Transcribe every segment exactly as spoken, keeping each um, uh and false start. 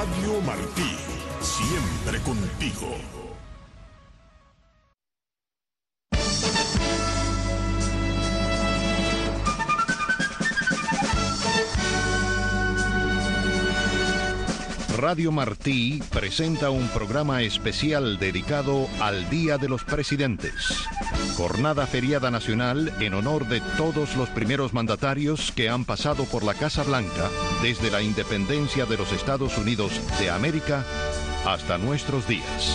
Radio Martí, siempre contigo. Radio Martí presenta un programa especial dedicado al Día de los Presidentes. Jornada feriada nacional en honor de todos los primeros mandatarios que han pasado por la Casa Blanca desde la independencia de los Estados Unidos de América hasta nuestros días.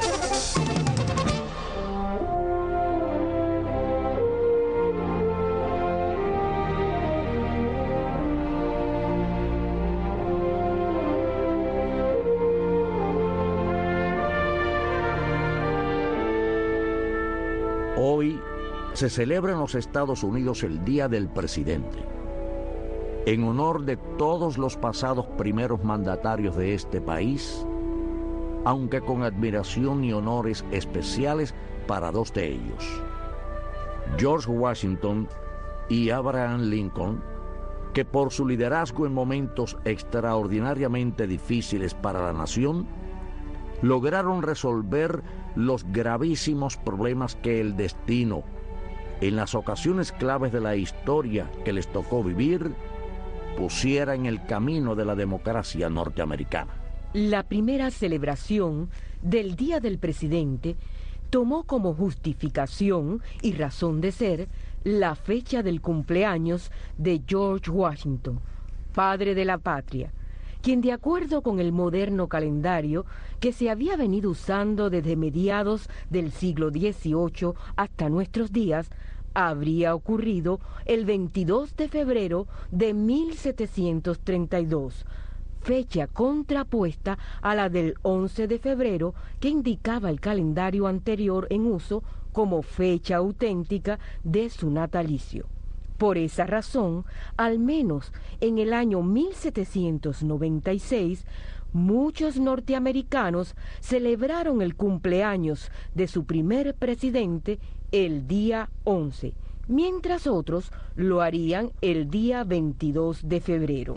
Hoy se celebra en los Estados Unidos el Día del Presidente, en honor de todos los pasados primeros mandatarios de este país, aunque con admiración y honores especiales para dos de ellos, George Washington y Abraham Lincoln, que por su liderazgo en momentos extraordinariamente difíciles para la nación, lograron resolver los gravísimos problemas que el destino, en las ocasiones claves de la historia que les tocó vivir, pusiera en el camino de la democracia norteamericana. La primera celebración del Día del Presidente tomó como justificación y razón de ser la fecha del cumpleaños de George Washington, padre de la patria, quien, de acuerdo con el moderno calendario que se había venido usando desde mediados del siglo dieciocho hasta nuestros días, habría ocurrido el veintidós de febrero de mil setecientos treinta y dos, fecha contrapuesta a la del once de febrero que indicaba el calendario anterior en uso como fecha auténtica de su natalicio. Por esa razón, al menos en el año mil setecientos noventa y seis, muchos norteamericanos celebraron el cumpleaños de su primer presidente el día once, mientras otros lo harían el día veintidós de febrero.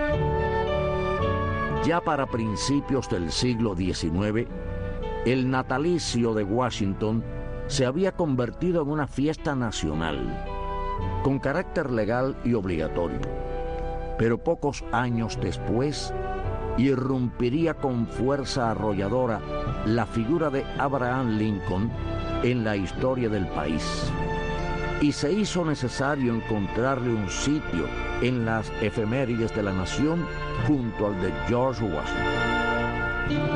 Ya para principios del siglo diecinueve, el natalicio de Washington se había convertido en una fiesta nacional, con carácter legal y obligatorio. Pero pocos años después, irrumpiría con fuerza arrolladora la figura de Abraham Lincoln en la historia del país, y se hizo necesario encontrarle un sitio en las efemérides de la nación junto al de George Washington.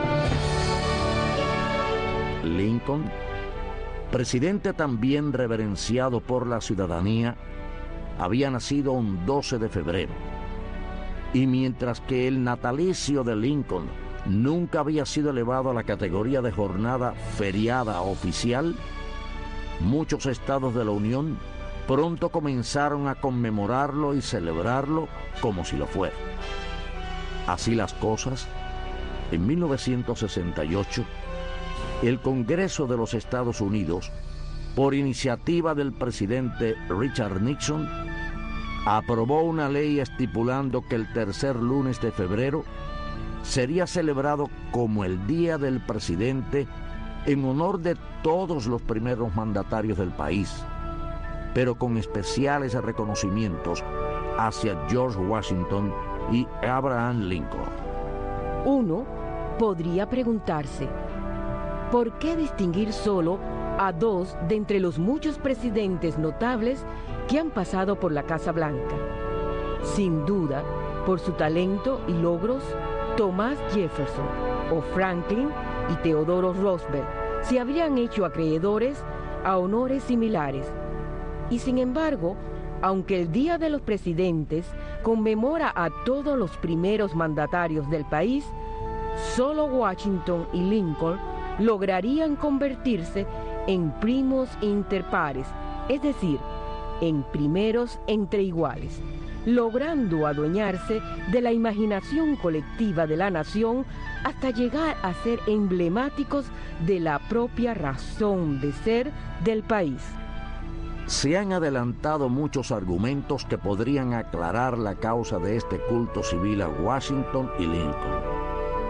Lincoln, presidente también reverenciado por la ciudadanía, había nacido un doce de febrero, y mientras que el natalicio de Lincoln nunca había sido elevado a la categoría de jornada feriada oficial, muchos estados de la Unión pronto comenzaron a conmemorarlo y celebrarlo como si lo fuera. Así las cosas, en mil novecientos sesenta y ocho, el Congreso de los Estados Unidos, por iniciativa del presidente Richard Nixon, aprobó una ley estipulando que el tercer lunes de febrero sería celebrado como el Día del Presidente en honor de todos los primeros mandatarios del país, pero con especiales reconocimientos hacia George Washington y Abraham Lincoln. Uno podría preguntarse, ¿por qué distinguir solo a dos de entre los muchos presidentes notables que han pasado por la Casa Blanca? Sin duda, por su talento y logros, Thomas Jefferson o Franklin y Theodore Roosevelt se habrían hecho acreedores a honores similares. Y sin embargo, aunque el Día de los Presidentes conmemora a todos los primeros mandatarios del país, solo Washington y Lincoln lograrían convertirse en primos interpares, es decir, en primeros entre iguales, logrando adueñarse de la imaginación colectiva de la nación hasta llegar a ser emblemáticos de la propia razón de ser del país. Se han adelantado muchos argumentos que podrían aclarar la causa de este culto civil a Washington y Lincoln.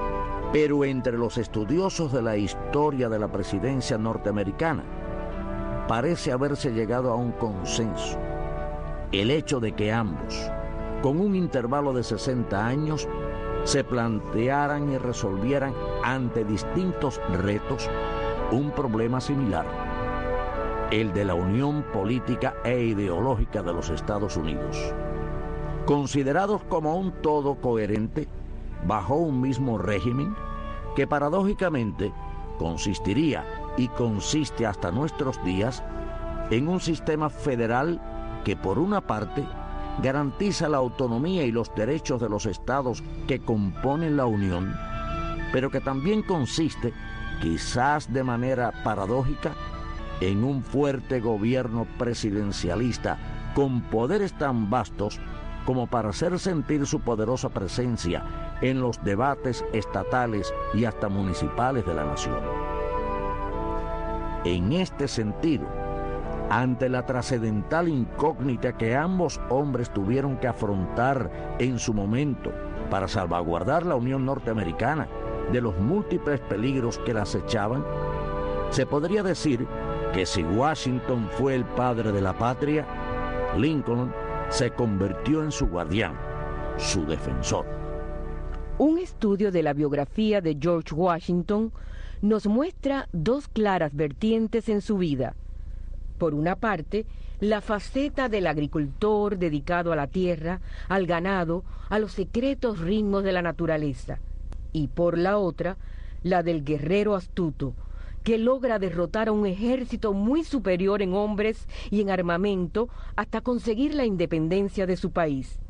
Pero entre los estudiosos de la historia de la presidencia norteamericana, parece haberse llegado a un consenso. El hecho de que ambos, con un intervalo de sesenta años, se plantearan y resolvieran ante distintos retos un problema similar, el de la unión política e ideológica de los Estados Unidos. Considerados como un todo coherente bajo un mismo régimen que paradójicamente consistiría y consiste hasta nuestros días en un sistema federal que por una parte garantiza la autonomía y los derechos de los estados que componen la Unión, pero que también consiste, quizás de manera paradójica, en un fuerte gobierno presidencialista con poderes tan vastos como para hacer sentir su poderosa presencia en los debates estatales y hasta municipales de la nación. En este sentido, ante la trascendental incógnita que ambos hombres tuvieron que afrontar en su momento para salvaguardar la Unión Norteamericana de los múltiples peligros que la acechaban, se podría decir que si Washington fue el padre de la patria, Lincoln se convirtió en su guardián, su defensor. Un estudio de la biografía de George Washington nos muestra dos claras vertientes en su vida. Por una parte, la faceta del agricultor dedicado a la tierra, al ganado, a los secretos ritmos de la naturaleza. Y por la otra, la del guerrero astuto, que logra derrotar a un ejército muy superior en hombres y en armamento hasta conseguir la independencia de su país.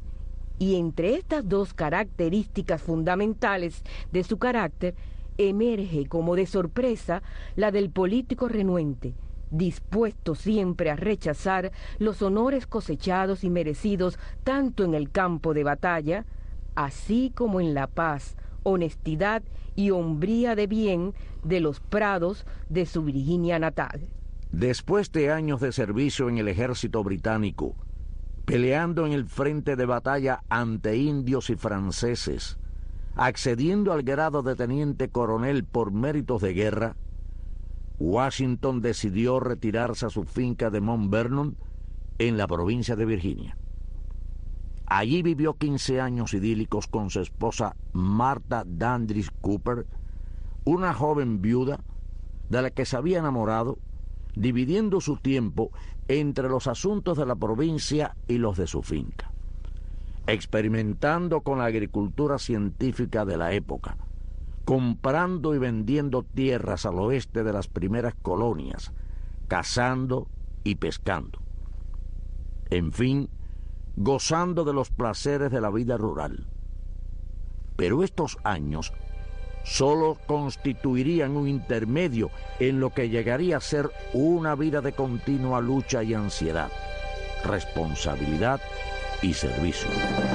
Y entre estas dos características fundamentales de su carácter, emerge como de sorpresa la del político renuente, dispuesto siempre a rechazar los honores cosechados y merecidos tanto en el campo de batalla, así como en la paz, honestidad y hombría de bien de los prados de su Virginia natal. Después de años de servicio en el ejército británico, peleando en el frente de batalla ante indios y franceses, accediendo al grado de teniente coronel por méritos de guerra, Washington decidió retirarse a su finca de Mount Vernon en la provincia de Virginia. Allí vivió quince años idílicos con su esposa Martha Dandridge Cooper, una joven viuda de la que se había enamorado, dividiendo su tiempo entre los asuntos de la provincia y los de su finca, experimentando con la agricultura científica de la época, comprando y vendiendo tierras al oeste de las primeras colonias, cazando y pescando. En fin, gozando de los placeres de la vida rural. Pero estos años solo constituirían un intermedio en lo que llegaría a ser una vida de continua lucha y ansiedad, responsabilidad y servicio.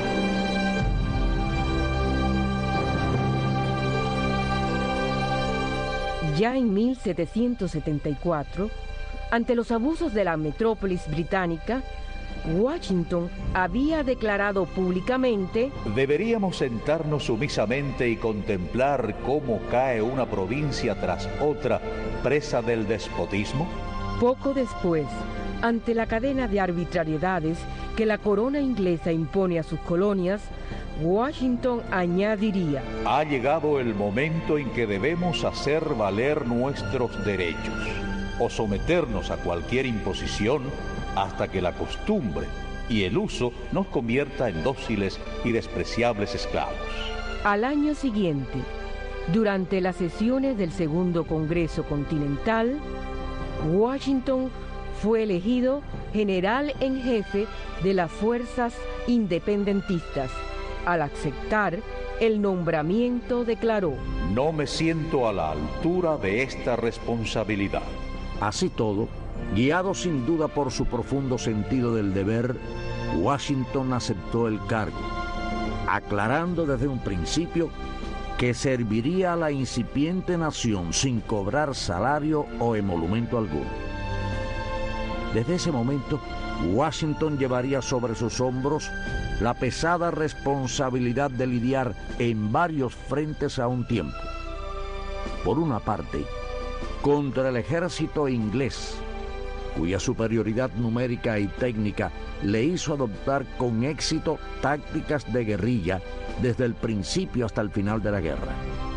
Ya en mil setecientos setenta y cuatro, ante los abusos de la metrópolis británica, Washington había declarado públicamente: deberíamos sentarnos sumisamente y contemplar cómo cae una provincia tras otra presa del despotismo. Poco después, ante la cadena de arbitrariedades que la corona inglesa impone a sus colonias, Washington añadiría: ha llegado el momento en que debemos hacer valer nuestros derechos o someternos a cualquier imposición hasta que la costumbre y el uso nos convierta en dóciles y despreciables esclavos. Al año siguiente, durante las sesiones del Segundo Congreso Continental, Washington fue elegido general en jefe de las fuerzas independentistas. Al aceptar el nombramiento, declaró: no me siento a la altura de esta responsabilidad. Así todo, guiado sin duda por su profundo sentido del deber, Washington aceptó el cargo, aclarando desde un principio que serviría a la incipiente nación sin cobrar salario o emolumento alguno. Desde ese momento, Washington llevaría sobre sus hombros la pesada responsabilidad de lidiar en varios frentes a un tiempo. Por una parte, contra el ejército inglés, cuya superioridad numérica y técnica le hizo adoptar con éxito tácticas de guerrilla desde el principio hasta el final de la guerra.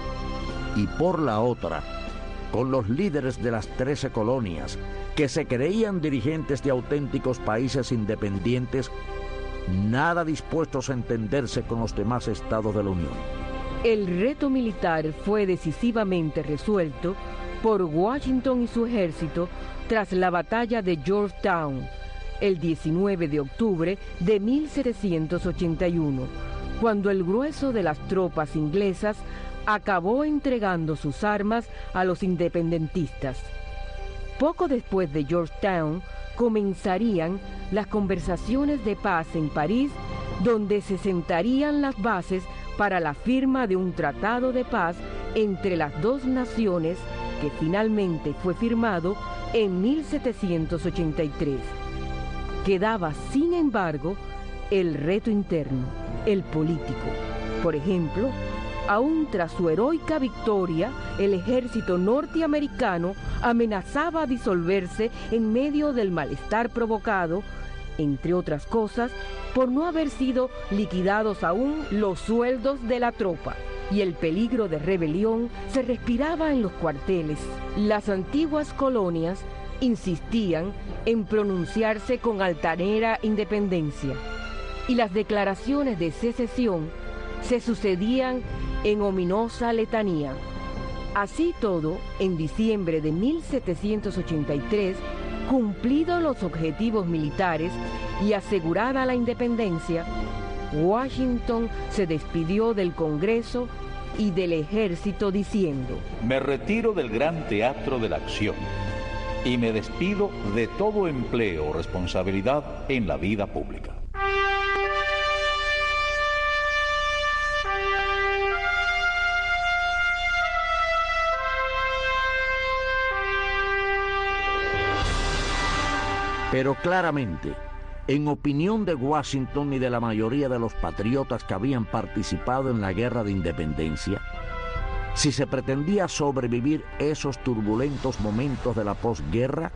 Y por la otra, con los líderes de las trece colonias, que se creían dirigentes de auténticos países independientes, nada dispuestos a entenderse con los demás estados de la Unión. El reto militar fue decisivamente resuelto por Washington y su ejército tras la batalla de Georgetown, el diecinueve de octubre de mil setecientos ochenta y uno, cuando el grueso de las tropas inglesas acabó entregando sus armas a los independentistas. Poco después de Georgetown comenzarían las conversaciones de paz en París, donde se sentarían las bases para la firma de un tratado de paz entre las dos naciones que finalmente fue firmado en mil setecientos ochenta y tres. Quedaba, sin embargo, el reto interno, el político. Por ejemplo, aún tras su heroica victoria, el ejército norteamericano amenazaba disolverse en medio del malestar provocado, entre otras cosas, por no haber sido liquidados aún los sueldos de la tropa, y el peligro de rebelión se respiraba en los cuarteles. Las antiguas colonias insistían en pronunciarse con altanera independencia, y las declaraciones de secesión se sucedían en ominosa letanía. Así todo, en diciembre de mil setecientos ochenta y tres, cumplidos los objetivos militares y asegurada la independencia, Washington se despidió del Congreso y del ejército diciendo: me retiro del gran teatro de la acción y me despido de todo empleo o responsabilidad en la vida pública. Pero claramente, en opinión de Washington y de la mayoría de los patriotas que habían participado en la guerra de independencia, si se pretendía sobrevivir esos turbulentos momentos de la posguerra,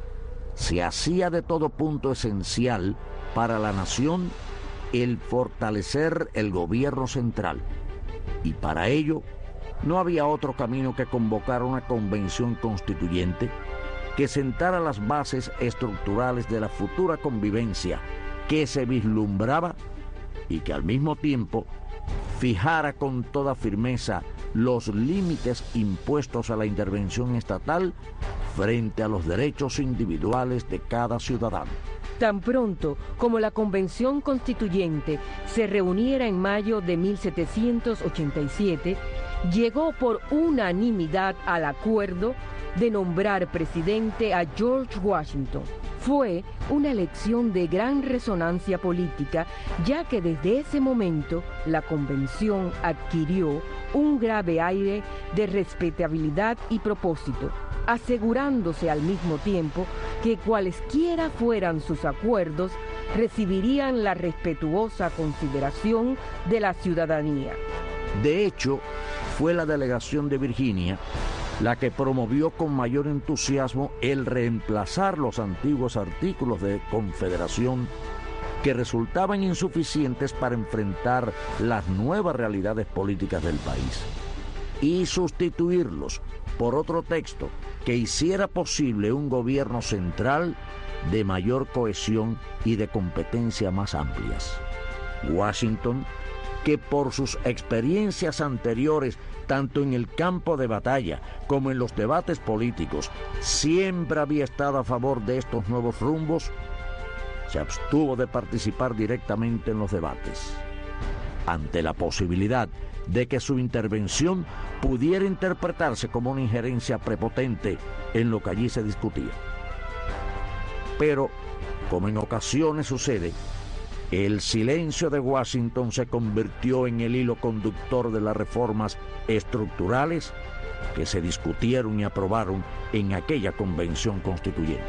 se hacía de todo punto esencial para la nación el fortalecer el gobierno central. Y para ello no había otro camino que convocar una convención constituyente que sentara las bases estructurales de la futura convivencia que se vislumbraba y que al mismo tiempo fijara con toda firmeza los límites impuestos a la intervención estatal frente a los derechos individuales de cada ciudadano. Tan pronto como la Convención Constituyente se reuniera en mayo de mil setecientos ochenta y siete, llegó por unanimidad al acuerdo de nombrar presidente a George Washington. Fue una elección de gran resonancia política, ya que desde ese momento la convención adquirió un grave aire de respetabilidad y propósito, asegurándose al mismo tiempo que cualesquiera fueran sus acuerdos, recibirían la respetuosa consideración de la ciudadanía. De hecho, fue la delegación de Virginia la que promovió con mayor entusiasmo el reemplazar los antiguos artículos de confederación que resultaban insuficientes para enfrentar las nuevas realidades políticas del país, y sustituirlos por otro texto que hiciera posible un gobierno central de mayor cohesión y de competencia más amplias. Washington, que por sus experiencias anteriores tanto en el campo de batalla como en los debates políticos, siempre había estado a favor de estos nuevos rumbos, se abstuvo de participar directamente en los debates, ante la posibilidad de que su intervención pudiera interpretarse como una injerencia prepotente en lo que allí se discutía. Pero, como en ocasiones sucede, el silencio de Washington se convirtió en el hilo conductor de las reformas estructurales que se discutieron y aprobaron en aquella convención constituyente.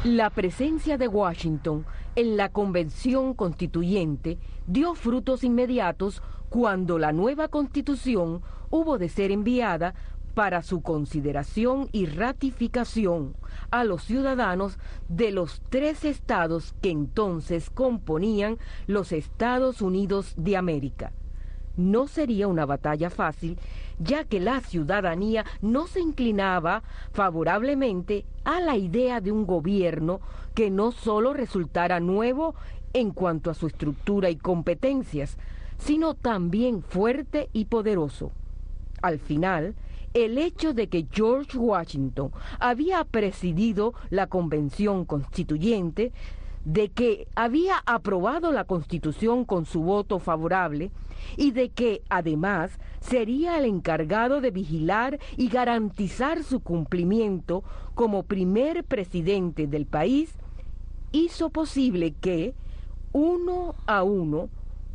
La presencia de Washington en la Convención Constituyente dio frutos inmediatos cuando la nueva Constitución hubo de ser enviada para su consideración y ratificación a los ciudadanos de los tres estados que entonces componían los Estados Unidos de América. No sería una batalla fácil, ya que la ciudadanía no se inclinaba favorablemente a la idea de un gobierno que no solo resultara nuevo en cuanto a su estructura y competencias, sino también fuerte y poderoso. Al final, el hecho de que George Washington había presidido la Convención Constituyente, de que había aprobado la Constitución con su voto favorable y de que, además, sería el encargado de vigilar y garantizar su cumplimiento como primer presidente del país, hizo posible que, uno a uno,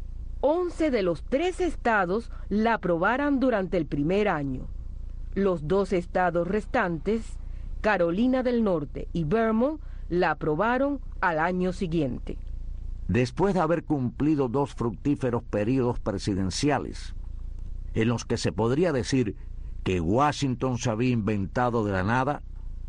once de los tres estados la aprobaran durante el primer año. Los dos estados restantes, Carolina del Norte y Vermont, la aprobaron al año siguiente. Después de haber cumplido dos fructíferos periodos presidenciales, en los que se podría decir que Washington se había inventado de la nada,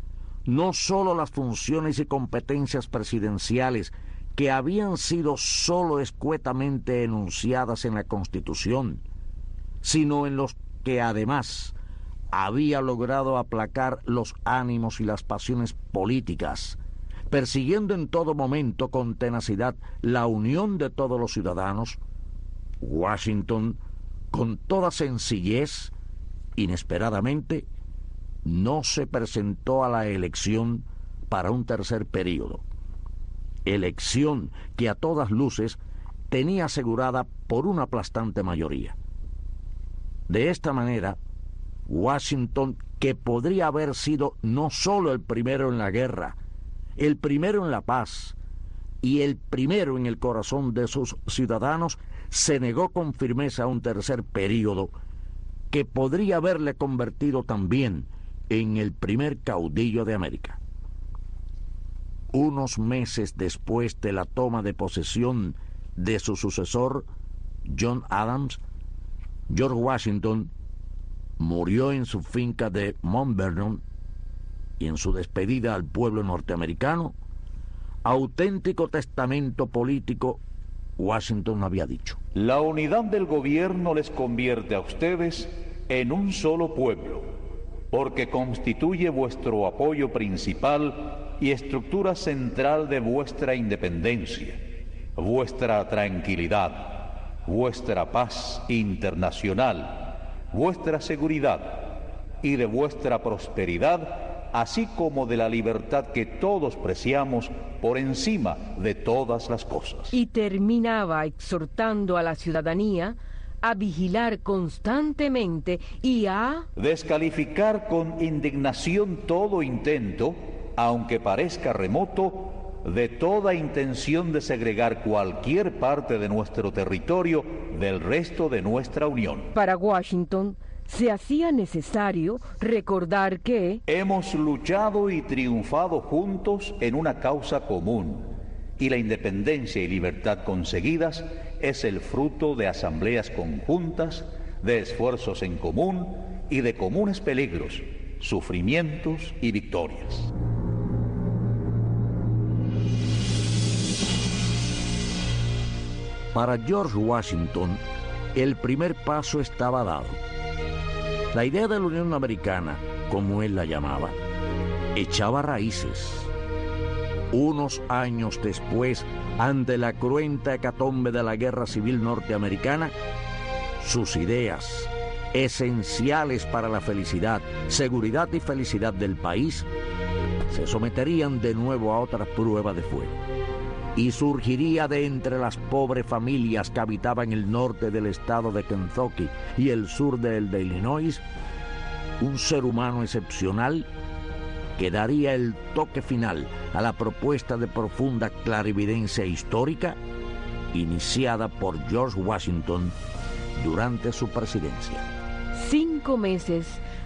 no solo las funciones y competencias presidenciales que habían sido solo escuetamente enunciadas en la Constitución, sino en los que además había logrado aplacar los ánimos y las pasiones políticas, persiguiendo en todo momento con tenacidad la unión de todos los ciudadanos. Washington, con toda sencillez, inesperadamente, no se presentó a la elección para un tercer período, elección que a todas luces tenía asegurada por una aplastante mayoría. De esta manera, Washington, que podría haber sido no solo el primero en la guerra, el primero en la paz y el primero en el corazón de sus ciudadanos, se negó con firmeza a un tercer período que podría haberle convertido también en el primer caudillo de América. Unos meses después de la toma de posesión de su sucesor, John Adams, George Washington murió en su finca de Mount Vernon, y en su despedida al pueblo norteamericano, auténtico testamento político, Washington había dicho: la unidad del gobierno les convierte a ustedes en un solo pueblo, porque constituye vuestro apoyo principal y estructura central de vuestra independencia, vuestra tranquilidad, vuestra paz internacional, vuestra seguridad y de vuestra prosperidad, así como de la libertad que todos preciamos por encima de todas las cosas. Y terminaba exhortando a la ciudadanía a vigilar constantemente y a descalificar con indignación todo intento, aunque parezca remoto, de toda intención de segregar cualquier parte de nuestro territorio del resto de nuestra unión. Para Washington, se hacía necesario recordar que hemos luchado y triunfado juntos en una causa común, y la independencia y libertad conseguidas es el fruto de asambleas conjuntas, de esfuerzos en común y de comunes peligros, sufrimientos y victorias. Para George Washington, el primer paso estaba dado. La idea de la Unión Americana, como él la llamaba, echaba raíces. Unos años después, ante la cruenta hecatombe de la Guerra Civil Norteamericana, sus ideas, esenciales para la felicidad, seguridad y felicidad del país, se someterían de nuevo a otra prueba de fuego. Y surgiría de entre las pobres familias que habitaban el norte del estado de Kentucky y el sur del de Illinois, un ser humano excepcional que daría el toque final a la propuesta de profunda clarividencia histórica iniciada por George Washington durante su presidencia. Cinco meses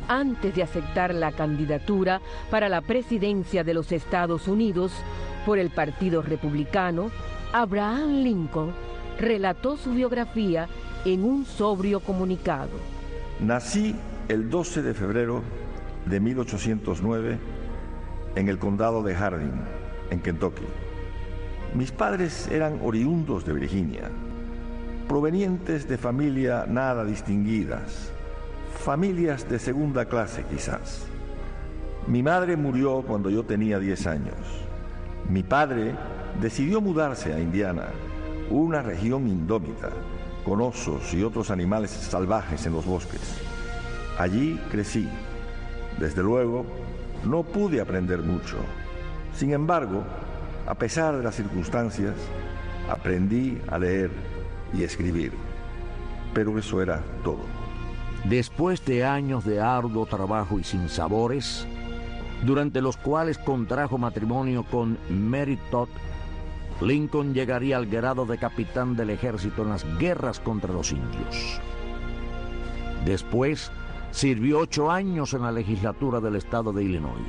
antes de aceptar la candidatura para la presidencia de los Estados Unidos por el Partido Republicano, Abraham Lincoln relató su biografía en un sobrio comunicado. Nací el doce de febrero de mil ochocientos nueve en el condado de Hardin, en Kentucky. Mis padres eran oriundos de Virginia, provenientes de familia nada distinguidas, familias de segunda clase quizás. Mi madre murió cuando yo tenía diez años. Mi padre decidió mudarse a Indiana, una región indómita, con osos y otros animales salvajes en los bosques. Allí crecí. Desde luego, no pude aprender mucho. Sin embargo, a pesar de las circunstancias, aprendí a leer y escribir. Pero eso era todo. Después de años de arduo trabajo y sinsabores, durante los cuales contrajo matrimonio con Mary Todd, Lincoln llegaría al grado de capitán del ejército en las guerras contra los indios. Después, sirvió ocho años en la legislatura del estado de Illinois.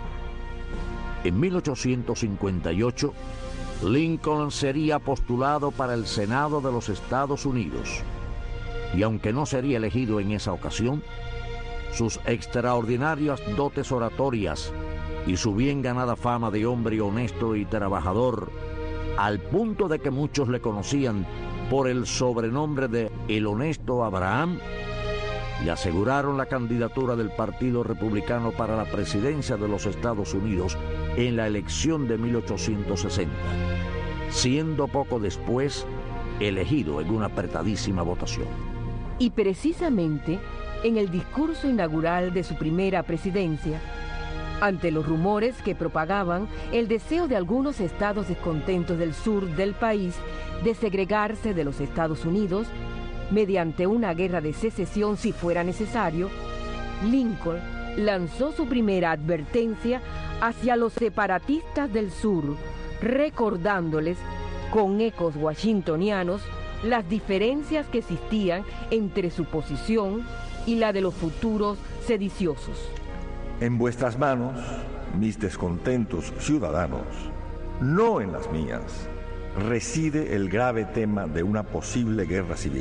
En mil ochocientos cincuenta y ocho, Lincoln sería postulado para el Senado de los Estados Unidos, y aunque no sería elegido en esa ocasión, sus extraordinarias dotes oratorias y su bien ganada fama de hombre honesto y trabajador, al punto de que muchos le conocían por el sobrenombre de El Honesto Abraham, le aseguraron la candidatura del Partido Republicano para la presidencia de los Estados Unidos en la elección de mil ochocientos sesenta, siendo poco después elegido en una apretadísima votación. Y precisamente en el discurso inaugural de su primera presidencia, ante los rumores que propagaban el deseo de algunos estados descontentos del sur del país de segregarse de los Estados Unidos mediante una guerra de secesión si fuera necesario, Lincoln lanzó su primera advertencia hacia los separatistas del sur, recordándoles con ecos washingtonianos las diferencias que existían entre su posición y la de los futuros sediciosos. En vuestras manos, mis descontentos ciudadanos, no en las mías, reside el grave tema de una posible guerra civil.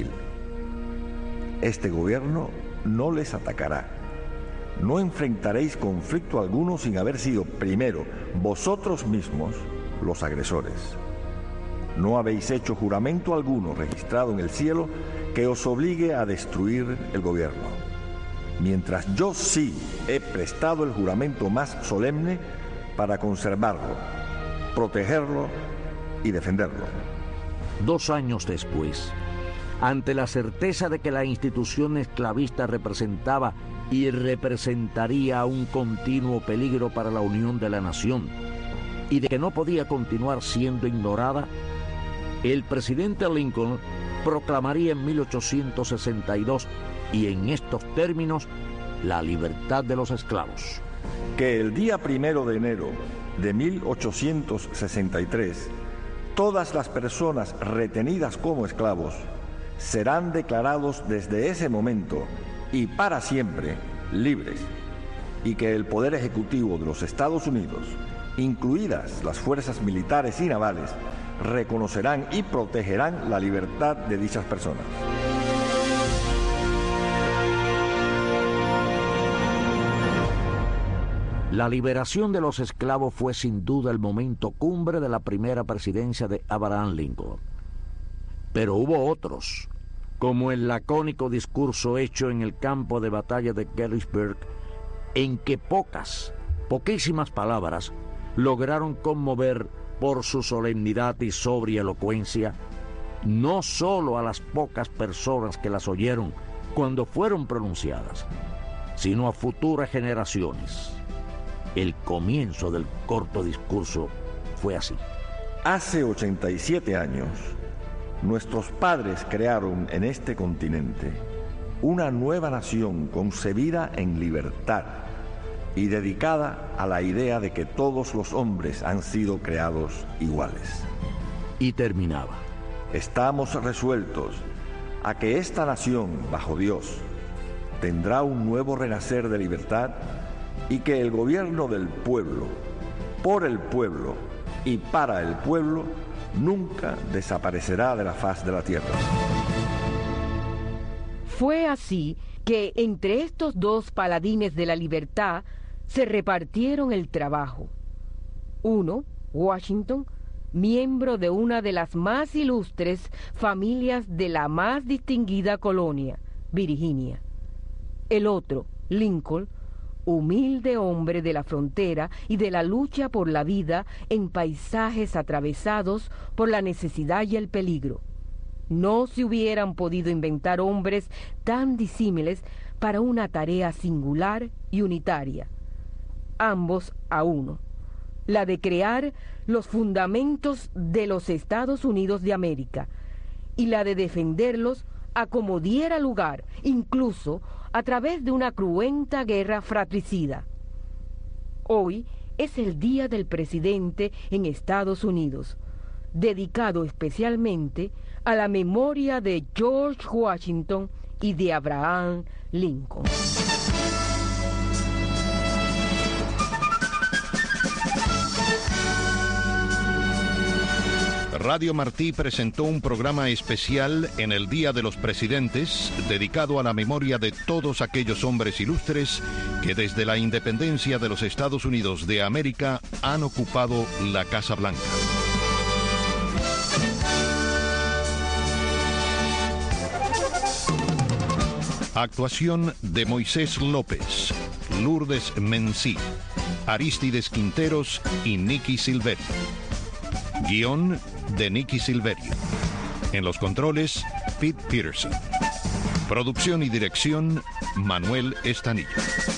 Este gobierno no les atacará. No enfrentaréis conflicto alguno sin haber sido primero vosotros mismos los agresores. No habéis hecho juramento alguno registrado en el cielo que os obligue a destruir el gobierno. Mientras yo sí he prestado el juramento más solemne para conservarlo, protegerlo y defenderlo. Dos años después, ante la certeza de que la institución esclavista representaba y representaría un continuo peligro para la unión de la nación y de que no podía continuar siendo ignorada, el presidente Lincoln proclamaría en mil ochocientos sesenta y dos, y en estos términos, la libertad de los esclavos. Que el día primero de enero de mil ochocientos sesenta y tres, todas las personas retenidas como esclavos serán declarados desde ese momento y para siempre libres, y que el Poder Ejecutivo de los Estados Unidos, incluidas las fuerzas militares y navales, reconocerán y protegerán la libertad de dichas personas. La liberación de los esclavos fue sin duda el momento cumbre de la primera presidencia de Abraham Lincoln. Pero hubo otros, como el lacónico discurso hecho en el campo de batalla de Gettysburg, en que pocas, poquísimas palabras lograron conmover por su solemnidad y sobria elocuencia, no solo a las pocas personas que las oyeron cuando fueron pronunciadas, sino a futuras generaciones. El comienzo del corto discurso fue así. Hace ochenta y siete años, nuestros padres crearon en este continente una nueva nación concebida en libertad y dedicada a la idea de que todos los hombres han sido creados iguales. Y terminaba. Estamos resueltos a que esta nación, bajo Dios, tendrá un nuevo renacer de libertad y que el gobierno del pueblo, por el pueblo y para el pueblo, nunca desaparecerá de la faz de la tierra. Fue así que entre estos dos paladines de la libertad se repartieron el trabajo. Uno, Washington, miembro de una de las más ilustres familias de la más distinguida colonia, Virginia. El otro, Lincoln, humilde hombre de la frontera y de la lucha por la vida en paisajes atravesados por la necesidad y el peligro. No se hubieran podido inventar hombres tan disímiles para una tarea singular y unitaria, ambos a uno, la de crear los fundamentos de los Estados Unidos de América y la de defenderlos a como diera lugar, incluso a través de una cruenta guerra fratricida. Hoy es el Día del Presidente en Estados Unidos, dedicado especialmente a la memoria de George Washington y de Abraham Lincoln. Radio Martí presentó un programa especial en el Día de los Presidentes, dedicado a la memoria de todos aquellos hombres ilustres que desde la independencia de los Estados Unidos de América han ocupado la Casa Blanca. Actuación de Moisés López, Lourdes Mencí, Aristides Quinteros y Nicky Silverio. Guión de Nicky Silverio. En los controles, Pete Peterson. Producción y dirección, Manuel Estanillo.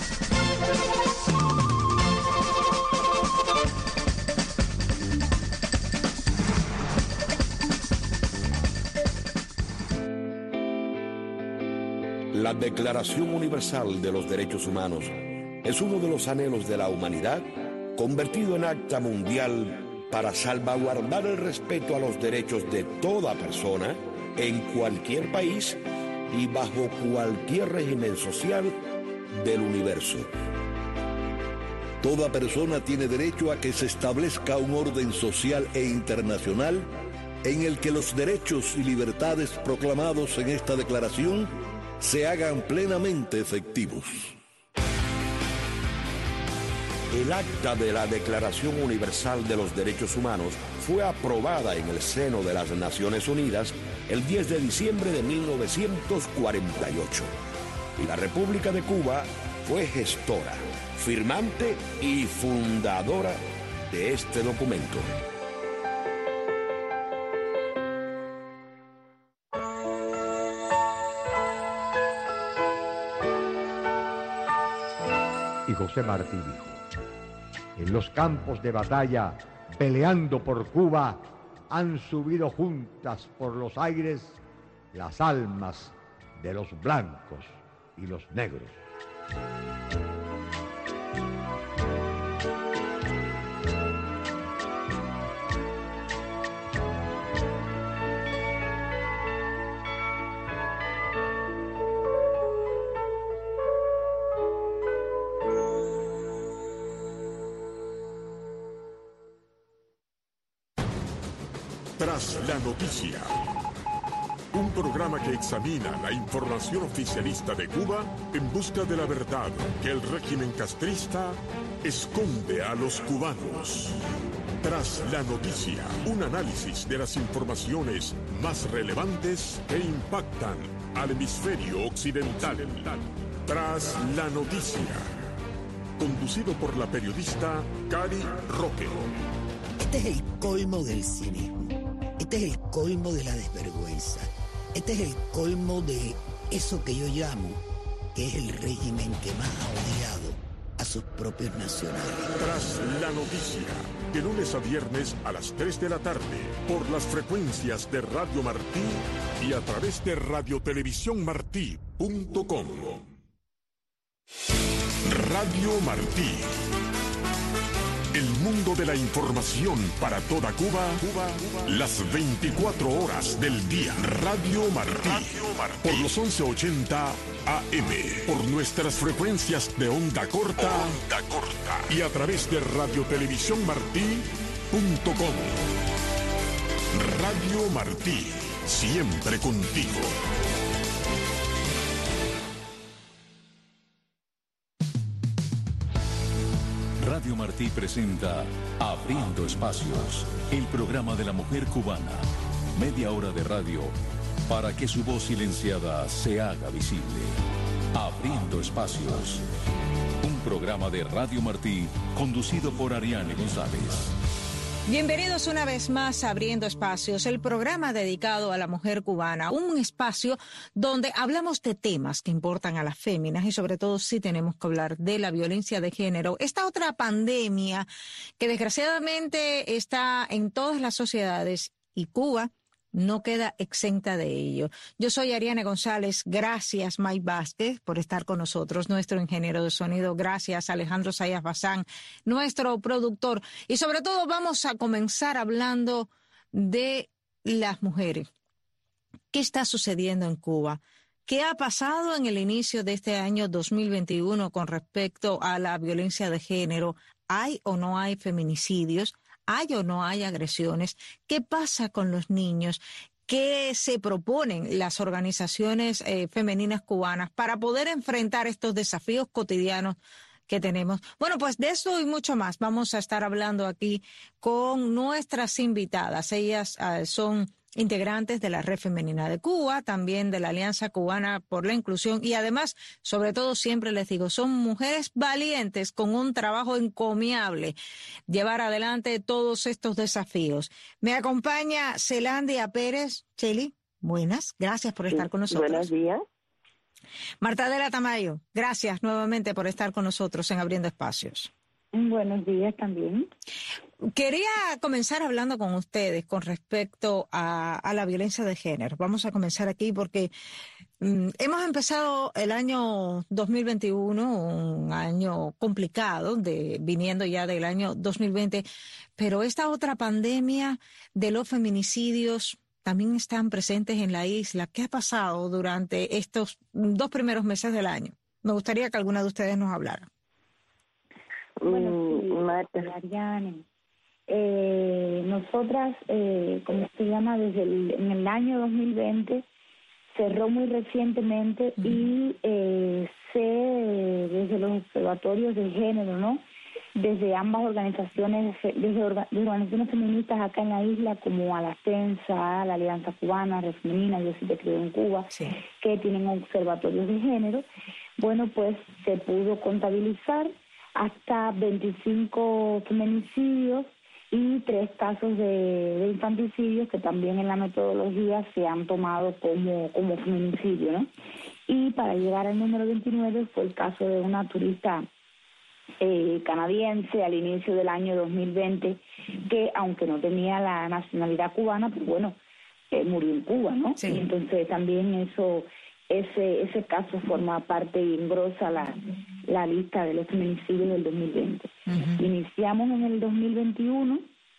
La Declaración Universal de los Derechos Humanos es uno de los anhelos de la humanidad, convertido en acta mundial para salvaguardar el respeto a los derechos de toda persona en cualquier país y bajo cualquier régimen social del universo. Toda persona tiene derecho a que se establezca un orden social e internacional en el que los derechos y libertades proclamados en esta declaración se hagan plenamente efectivos. El acta de la Declaración Universal de los Derechos Humanos fue aprobada en el seno de las Naciones Unidas el diez de diciembre de mil novecientos cuarenta y ocho. Y la República de Cuba fue gestora, firmante y fundadora de este documento. Y José Martí dijo: en los campos de batalla, peleando por Cuba, han subido juntas por los aires las almas de los blancos y los negros. Tras la noticia, un programa que examina la información oficialista de Cuba en busca de la verdad que el régimen castrista esconde a los cubanos. Tras la noticia, un análisis de las informaciones más relevantes que impactan al hemisferio occidental. Tras la noticia, conducido por la periodista Cari Roque. Este es el colmo del cinismo. Este es el colmo de la desvergüenza. Este es el colmo de eso que yo llamo que es el régimen que más ha odiado a sus propios nacionales. Tras la noticia, de lunes a viernes a las tres de la tarde, por las frecuencias de Radio Martí y a través de radiotelevisión martí punto com. Radio Martí. El mundo de la información para toda Cuba, Cuba, Cuba. Las veinticuatro horas del día. Radio Martí. Radio Martí. Por los once ochenta A M. Por nuestras frecuencias de onda corta. Onda corta. Y a través de radiotelevisión martí punto com. Radio Martí. Siempre contigo. Radio Martí presenta Abriendo Espacios, el programa de la mujer cubana. Media hora de radio para que su voz silenciada se haga visible. Abriendo Espacios, un programa de Radio Martí conducido por Ariane González. Bienvenidos una vez más a Abriendo Espacios, el programa dedicado a la mujer cubana, un espacio donde hablamos de temas que importan a las féminas y sobre todo sí tenemos que hablar de la violencia de género, esta otra pandemia que desgraciadamente está en todas las sociedades y Cuba no queda exenta de ello. Yo soy Ariane González, gracias Mike Vázquez por estar con nosotros, nuestro ingeniero de sonido, gracias Alejandro Sayas Bazán, nuestro productor, y sobre todo vamos a comenzar hablando de las mujeres. ¿Qué está sucediendo en Cuba? ¿Qué ha pasado en el inicio de este año dos mil veintiuno con respecto a la violencia de género? ¿Hay o no hay feminicidios? ¿Hay o no hay agresiones? ¿Qué pasa con los niños? ¿Qué se proponen las organizaciones eh, femeninas cubanas para poder enfrentar estos desafíos cotidianos que tenemos? Bueno, pues de eso y mucho más vamos a estar hablando aquí con nuestras invitadas. Ellas uh, son integrantes de la Red Femenina de Cuba, también de la Alianza Cubana por la Inclusión y además, sobre todo, siempre les digo, son mujeres valientes con un trabajo encomiable, llevar adelante todos estos desafíos. Me acompaña Celandia Pérez. Cheli, buenas, gracias por estar con nosotros. Buenos días. Martadela Tamayo, gracias nuevamente por estar con nosotros en Abriendo Espacios. Buenos días también. Quería comenzar hablando con ustedes con respecto a, a la violencia de género. Vamos a comenzar aquí porque mm, hemos empezado el año dos mil veintiuno, un año complicado, de, viniendo ya del año dos mil veinte, pero esta otra pandemia de los feminicidios también están presentes en la isla. ¿Qué ha pasado durante estos dos primeros meses del año? Me gustaría que alguna de ustedes nos hablara. Bueno, sí, Marta. Ariane. Eh, nosotras, eh, como se llama, desde el, en el año dos mil veinte, cerró muy recientemente uh-huh. y eh, se, desde los observatorios de género, ¿no? Desde ambas organizaciones, desde, orga, desde organizaciones feministas acá en la isla, como a la CENSA, la Alianza Cubana, Red Femenina, Yo sí te creo en Cuba, sí. que tienen observatorios de género, bueno, pues se pudo contabilizar hasta veinticinco feminicidios y tres casos de, de infanticidios que también en la metodología se han tomado como, como feminicidio, ¿no? Y para llegar al número veintinueve fue el caso de una turista eh, canadiense al inicio del año dos mil veinte que, aunque no tenía la nacionalidad cubana, pues bueno, eh, murió en Cuba, ¿no? Sí. Y entonces también eso... Ese ese caso forma parte y engrosa la, la lista de los feminicidios del dos mil veinte. Uh-huh. Iniciamos en el dos mil veintiuno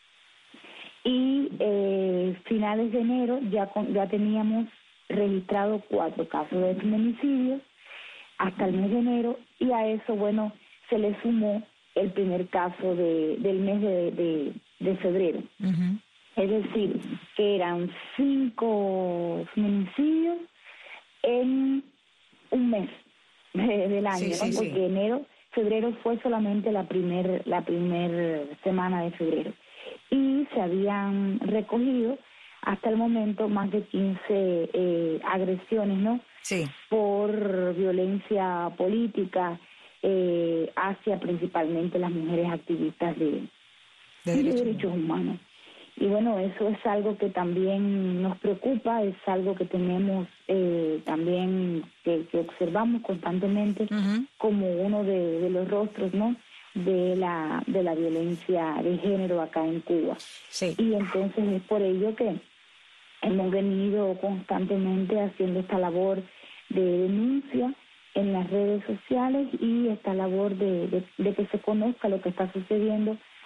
y eh, finales de enero ya con, ya teníamos registrado cuatro casos de feminicidios hasta el mes de enero, y a eso, bueno, se le sumó el primer caso de del mes de, de, de febrero. Uh-huh. Es decir, que eran cinco feminicidios en un mes de, del año, sí, sí, ¿no? Porque sí. enero, febrero fue solamente la primer la primer semana de febrero y se habían recogido hasta el momento más de quince eh, agresiones, ¿no? Sí. Por violencia política eh, hacia principalmente las mujeres activistas de, de, de derechos, derechos humanos. Y bueno, eso es algo que también nos preocupa, es algo que tenemos eh, también, que, que observamos constantemente uh-huh. como uno de, de los rostros, ¿no?, de la de la violencia de género acá en Cuba. Sí. Y entonces es por ello que hemos venido constantemente haciendo esta labor de denuncia en las redes sociales y esta labor de, de, de que se conozca lo que está sucediendo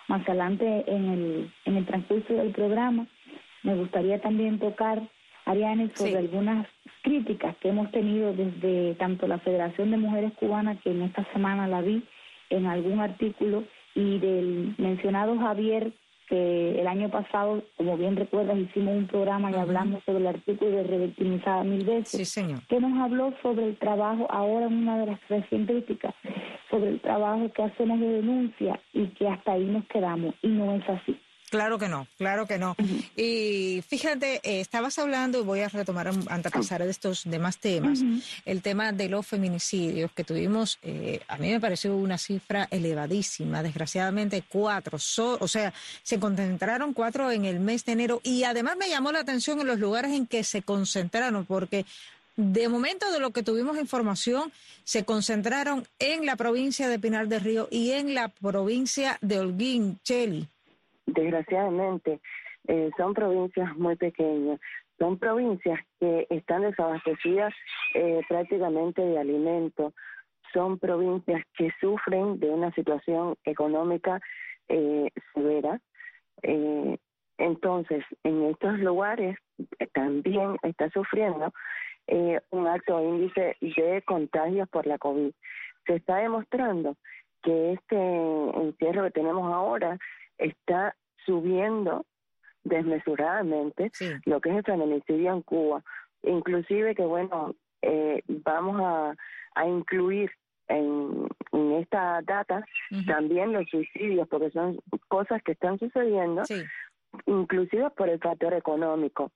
más adelante en el, en el transcurso del programa. Me gustaría también tocar, Ariane, sobre sí. algunas críticas que hemos tenido desde tanto la Federación de Mujeres Cubanas, que en esta semana la vi en algún artículo, y del mencionado Javier, que el año pasado, como bien recuerdas, hicimos un programa y uh-huh. hablamos sobre el artículo de Revictimizada Mil Veces, sí, señor. que nos habló sobre el trabajo, ahora en una de las recientes críticas, sobre el trabajo que hacemos de denuncia y que hasta ahí nos quedamos, y no es así. Claro que no, claro que no. Uh-huh. Y fíjate, eh, estabas hablando, y voy a retomar antes de pasar a estos demás temas, uh-huh. el tema de los feminicidios que tuvimos, eh, a mí me pareció una cifra elevadísima, desgraciadamente cuatro, so, o sea, se concentraron cuatro en el mes de enero, y además me llamó la atención en los lugares en que se concentraron, porque de momento de lo que tuvimos información, se concentraron en la provincia de Pinar del Río y en la provincia de Holguín, Chely. Desgraciadamente, eh, son provincias muy pequeñas, son provincias que están desabastecidas eh, prácticamente de alimentos, son provincias que sufren de una situación económica eh, severa. Eh, entonces, en estos lugares eh, también está sufriendo eh, un alto índice de contagios por la COVID. Se está demostrando que este encierro que tenemos ahora está subiendo desmesuradamente sí. lo que es el feminicidio en Cuba. Inclusive que, bueno, eh, vamos a, a incluir en, en esta data uh-huh. también los suicidios, porque son cosas que están sucediendo, sí. inclusive por el factor económico.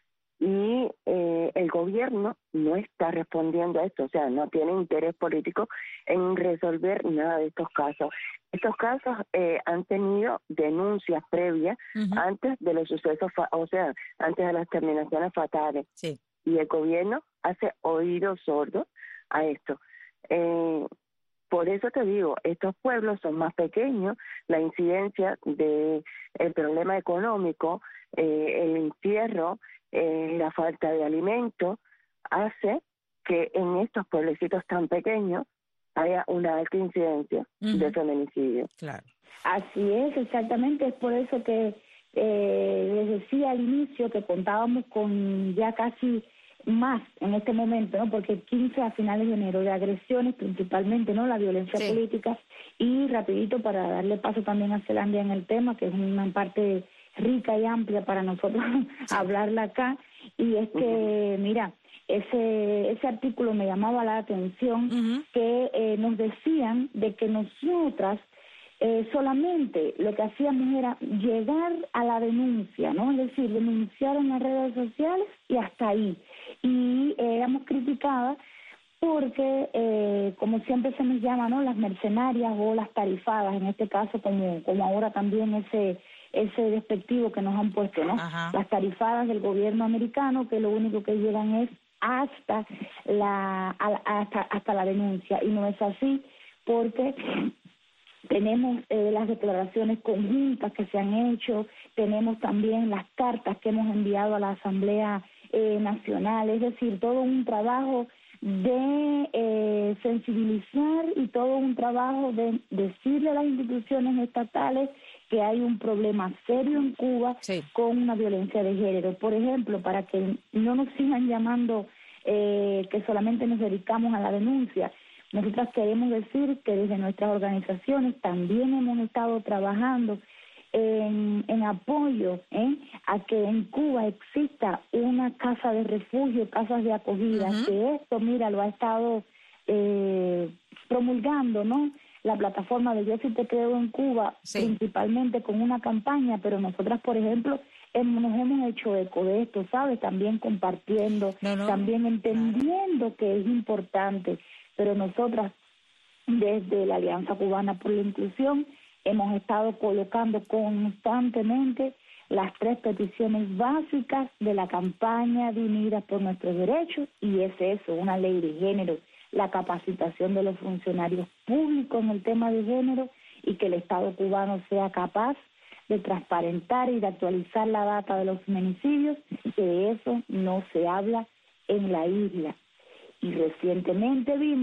Y eh, el gobierno no está respondiendo a esto, o sea, no tiene interés político en resolver nada de estos casos. Estos casos eh, han tenido denuncias previas uh-huh. antes de los sucesos, fa- o sea, antes de las terminaciones fatales. Sí. Y el gobierno hace oídos sordos a esto. Eh, por eso te digo, estos pueblos son más pequeños, la incidencia de el problema económico, eh, el encierro, eh, la falta de alimento, hace que en estos pueblecitos tan pequeños haya una alta incidencia uh-huh. de feminicidio. Claro. Así es, exactamente, es por eso que eh, les decía al inicio que contábamos con ya casi más en este momento, ¿no? Porque quince a finales de enero de agresiones, principalmente, ¿no? La violencia sí. política, y rapidito para darle paso también a Zelandia en el tema, que es una parte rica y amplia para nosotros sí. hablarla acá, y es que, uh-huh. mira, ese ese artículo me llamaba la atención, uh-huh. que eh, nos decían de que nosotras eh, solamente lo que hacíamos era llegar a la denuncia, ¿no? Es decir, denunciar en las redes sociales y hasta ahí. Y eh, éramos criticadas porque, eh, como siempre se nos llama, ¿no? Las mercenarias o las tarifadas, en este caso, como como ahora también ese ese despectivo que nos han puesto, ¿no? Ajá. Las tarifadas del gobierno americano, que lo único que llegan es hasta la hasta hasta la denuncia, y no es así, porque tenemos eh, las declaraciones conjuntas que se han hecho, tenemos también las cartas que hemos enviado a la Asamblea eh, Nacional, es decir, todo un trabajo de eh, sensibilizar y todo un trabajo de decirle a las instituciones estatales que hay un problema serio en Cuba sí. con una violencia de género. Por ejemplo, para que no nos sigan llamando eh, que solamente nos dedicamos a la denuncia, nosotras queremos decir que desde nuestras organizaciones también hemos estado trabajando en, en apoyo ¿eh? a que en Cuba exista una casa de refugio, casas de acogida, uh-huh. que esto, mira, lo ha estado eh, promulgando, ¿no? La plataforma de Yo Sí Te Creo en Cuba, sí. principalmente con una campaña, pero nosotras, por ejemplo, hemos, nos hemos hecho eco de esto, ¿sabes? También compartiendo, no, no. también entendiendo claro. que es importante. Pero nosotras, desde la Alianza Cubana por la Inclusión, hemos estado colocando constantemente las tres peticiones básicas de la campaña de Unidas por Nuestros Derechos, y es eso, una ley de género, la capacitación de los funcionarios públicos en el tema de género, y que el Estado cubano sea capaz de transparentar y de actualizar la data de los feminicidios, que de eso no se habla en la isla. Y recientemente vimos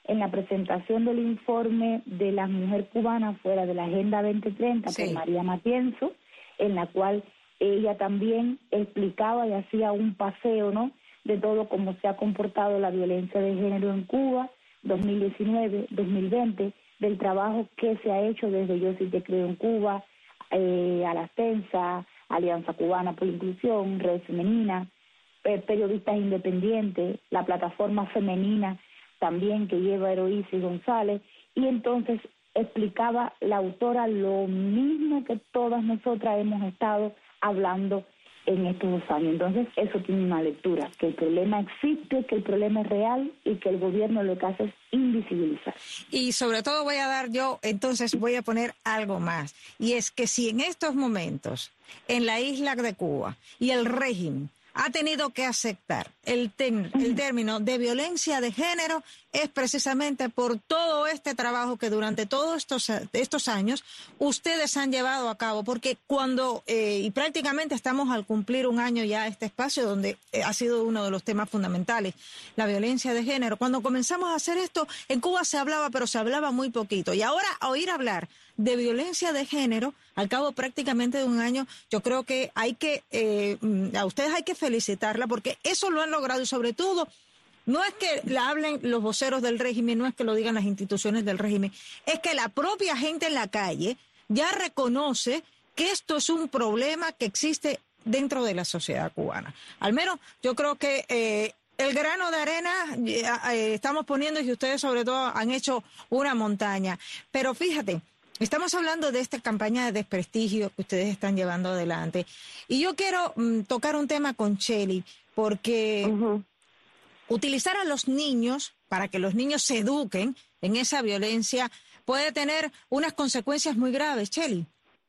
en la presentación del informe de la mujer cubana fuera de la Agenda veinte treinta sí. por María Matienzo, en la cual ella también explicaba y hacía un paseo, ¿no?, de todo cómo se ha comportado la violencia de género en Cuba, dos mil diecinueve, dos mil veinte, del trabajo que se ha hecho desde Yo Sí Te Creo en Cuba, eh, a la CENSA, Alianza Cubana por la Inclusión, Red Femenina, eh, periodistas independientes, la plataforma femenina también que lleva Eloísa González, y entonces explicaba la autora lo mismo que todas nosotras hemos estado hablando en estos dos años. Entonces, eso tiene una lectura, que el problema existe, que el problema es real y que el gobierno lo que hace es invisibilizar. Y sobre todo voy a dar yo, entonces voy a poner algo más, y es que si en estos momentos, en la isla de Cuba, y el régimen ha tenido que aceptar el, ten, el término de violencia de género, es precisamente por todo este trabajo que durante todos estos, estos años ustedes han llevado a cabo, porque cuando, eh, y prácticamente estamos al cumplir un año ya este espacio donde eh, ha sido uno de los temas fundamentales, la violencia de género. Cuando comenzamos a hacer esto, en Cuba se hablaba, pero se hablaba muy poquito, y ahora a oír hablar de violencia de género, al cabo prácticamente de un año, yo creo que hay que, eh, a ustedes hay que felicitarla, porque eso lo han logrado, y sobre todo, no es que la hablen los voceros del régimen, no es que lo digan las instituciones del régimen, es que la propia gente en la calle ya reconoce que esto es un problema que existe dentro de la sociedad cubana. Al menos yo creo que eh, el grano de arena eh, estamos poniendo, y ustedes sobre todo han hecho una montaña. Pero fíjate, estamos hablando de esta campaña de desprestigio que ustedes están llevando adelante. Y yo quiero mm, tocar un tema con Chely, porque uh-huh. utilizar a los niños para que los niños se eduquen en esa violencia puede tener unas consecuencias muy graves, Chely.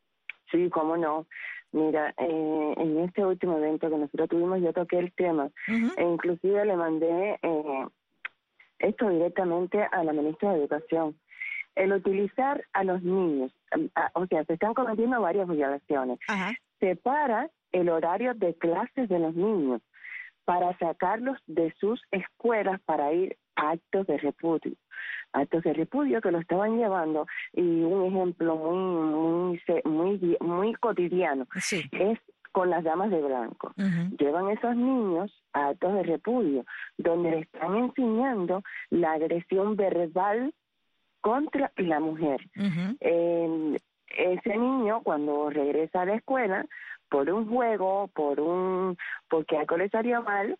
Sí, cómo no. Mira, eh, en este último evento que nosotros tuvimos, yo toqué el tema, uh-huh. e inclusive le mandé eh, esto directamente a la ministra de Educación. El utilizar a los niños, a, o sea, se están cometiendo varias violaciones. Ajá. Separa el horario de clases de los niños para sacarlos de sus escuelas para ir a actos de repudio. Actos de repudio que lo estaban llevando, y un ejemplo muy muy muy, muy cotidiano sí. es con las damas de blanco. Uh-huh. Llevan esos niños a actos de repudio, donde le están enseñando la agresión verbal contra la mujer. Uh-huh. Eh, ese niño, cuando regresa a la escuela, por un juego, por un porque algo le salió mal,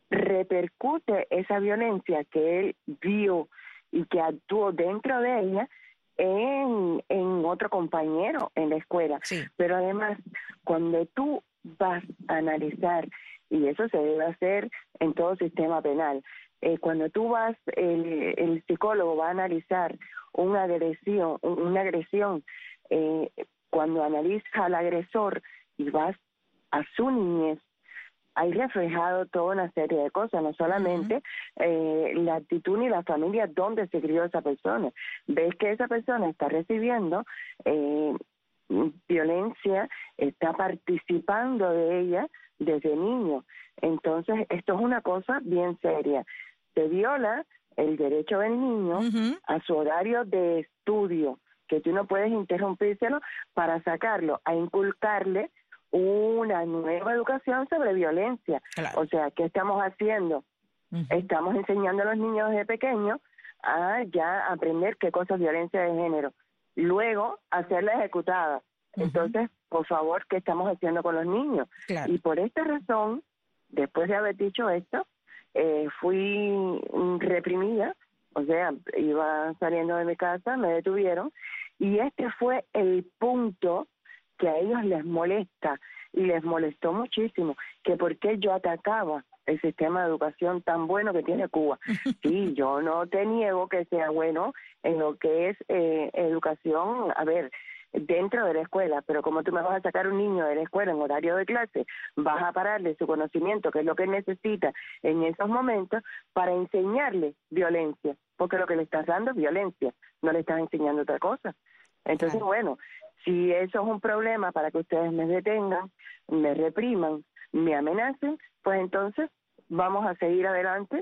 repercute esa violencia que él vio y que actuó dentro de ella en, en otro compañero en la escuela. Sí. Pero además, cuando tú vas a analizar, y eso se debe hacer en todo sistema penal, Eh, cuando tú vas, el, el psicólogo va a analizar una agresión, una agresión, eh, cuando analiza al agresor y vas a su niñez, hay reflejado toda una serie de cosas, no solamente uh-huh. eh, la actitud ni la familia donde se crió esa persona. Ves que esa persona está recibiendo eh, violencia, está participando de ella desde niño. Entonces, esto es una cosa bien seria. Se viola el derecho del niño uh-huh. a su horario de estudio, que tú no puedes interrumpírselo para sacarlo, a inculcarle una nueva educación sobre violencia. Claro. O sea, ¿qué estamos haciendo? Uh-huh. Estamos enseñando a los niños desde pequeños a ya aprender qué cosa es violencia de género, luego hacerla ejecutada. Uh-huh. Entonces, por favor, ¿qué estamos haciendo con los niños? Claro. Y por esta razón, después de haber dicho esto, Eh, fui reprimida, o sea, iba saliendo de mi casa, me detuvieron, y este fue el punto que a ellos les molesta, y les molestó muchísimo, que por qué yo atacaba el sistema de educación tan bueno que tiene Cuba. Sí, yo no te niego que sea bueno en lo que es eh, educación, a ver, dentro de la escuela, pero como tú me vas a sacar un niño de la escuela en horario de clase, vas a pararle su conocimiento, que es lo que necesita en esos momentos, para enseñarle violencia, porque lo que le estás dando es violencia, no le estás enseñando otra cosa. Entonces, claro. bueno, si eso es un problema para que ustedes me detengan, me repriman, me amenacen, pues entonces vamos a seguir adelante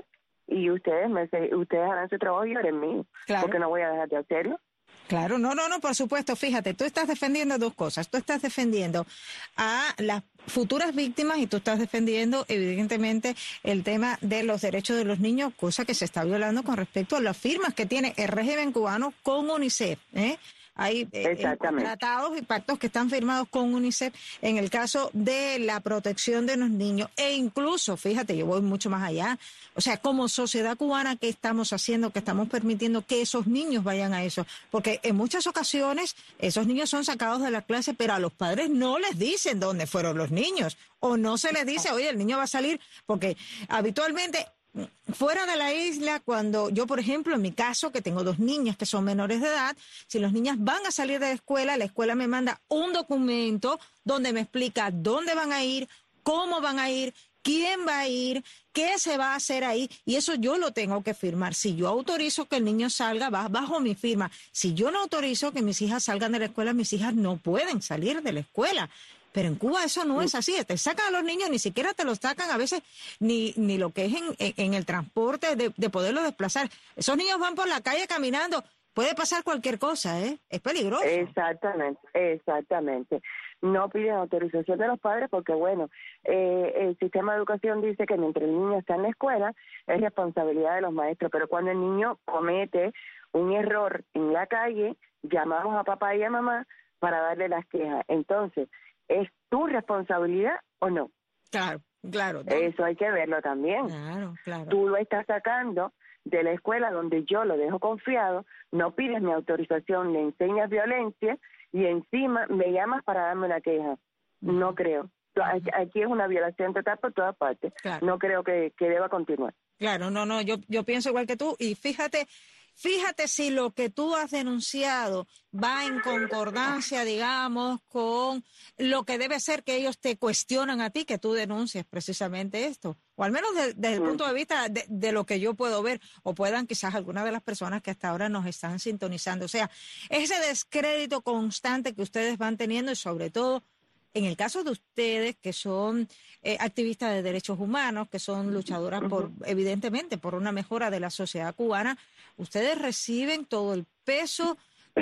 y ustedes me ustedes harán su trabajo y yo haré mío, claro. porque no voy a dejar de hacerlo. Claro, no, no, no, por supuesto, fíjate, tú estás defendiendo dos cosas, tú estás defendiendo a las futuras víctimas y tú estás defendiendo evidentemente el tema de los derechos de los niños, cosa que se está violando con respecto a las firmas que tiene el régimen cubano con UNICEF, ¿eh? Hay eh, tratados y pactos que están firmados con UNICEF en el caso de la protección de los niños. E incluso, fíjate, yo voy mucho más allá. O sea, como sociedad cubana, ¿qué estamos haciendo? Que estamos permitiendo que esos niños vayan a eso. Porque en muchas ocasiones esos niños son sacados de la clase, pero a los padres no les dicen dónde fueron los niños. O no se les dice, oye, el niño va a salir, porque habitualmente fuera de la isla, cuando yo, por ejemplo, en mi caso, que tengo dos niñas que son menores de edad, si las niñas van a salir de la escuela, la escuela me manda un documento donde me explica dónde van a ir, cómo van a ir, quién va a ir, qué se va a hacer ahí, y eso yo lo tengo que firmar. Si yo autorizo que el niño salga, va bajo mi firma. Si yo no autorizo que mis hijas salgan de la escuela, mis hijas no pueden salir de la escuela. Pero en Cuba eso no es así, te sacan a los niños, ni siquiera te los sacan a veces, ni ni lo que es en, en, en el transporte de, de poderlos desplazar. Esos niños van por la calle caminando, puede pasar cualquier cosa, ¿eh? Es peligroso. Exactamente, exactamente. No piden autorización de los padres porque, bueno, eh, el sistema de educación dice que mientras el niño está en la escuela es responsabilidad de los maestros, pero cuando el niño comete un error en la calle, llamamos a papá y a mamá para darle las quejas. Entonces, ¿es tu responsabilidad o no? Claro, claro. Eso hay que verlo también. Claro, claro. Tú lo estás sacando de la escuela donde yo lo dejo confiado, no pides mi autorización, le enseñas violencia y encima me llamas para darme una queja. Uh-huh. No creo. Uh-huh. Aquí es una violación total por todas partes. Claro. No creo que, que deba continuar. Claro, no, no, yo, yo pienso igual que tú y fíjate... Fíjate si lo que tú has denunciado va en concordancia, digamos, con lo que debe ser que ellos te cuestionan a ti, que tú denuncies precisamente esto. O al menos de, desde el punto de vista de, de lo que yo puedo ver, o puedan quizás algunas de las personas que hasta ahora nos están sintonizando. O sea, ese descrédito constante que ustedes van teniendo y sobre todo en el caso de ustedes, que son eh, activistas de derechos humanos, que son luchadoras, por evidentemente, por una mejora de la sociedad cubana, ustedes reciben todo el peso